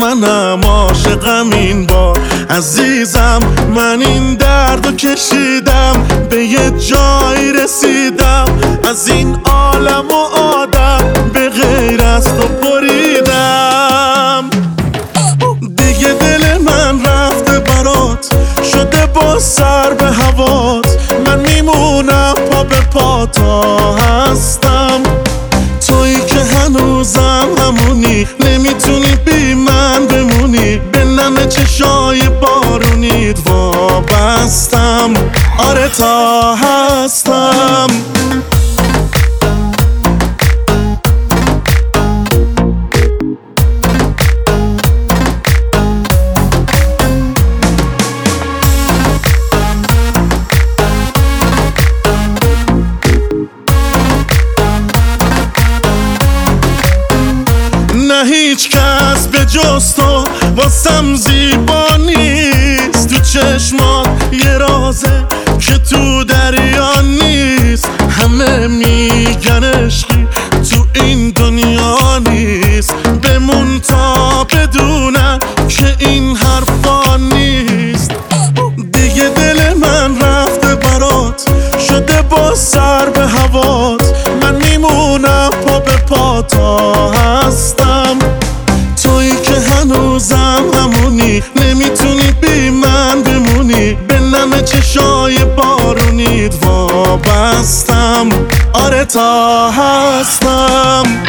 منم عاشقم این بار عزیزم، من این دردو کشیدم، به یه جایی رسیدم، از این عالم و آدم به غیر از تو بریدم. دیگه دل من رفته برات، شده با سر به هوات، من میمونم پا به پا تا هستم. تویی که هنوزم همونی، نمیتونی بی من بمونی، به نم چشای بارونیت وابستم، آره تا هستم. نه هیچ کس به جز تو واسم زیبا نیست، تو چشمات یه رازه که تو دریا نیست، همه میگن عشقی تو این دنیا نیست، بمون تا بدونم که این حرفا نیست. دیگه دل من رفته برات، شده با سر به هوات، من میمونم پا به پا تا هستم. تویی که هنوزم همونی، نمیتونی بی من بمونی، به نم چشای بارونیت وابستم، آره تا هستم.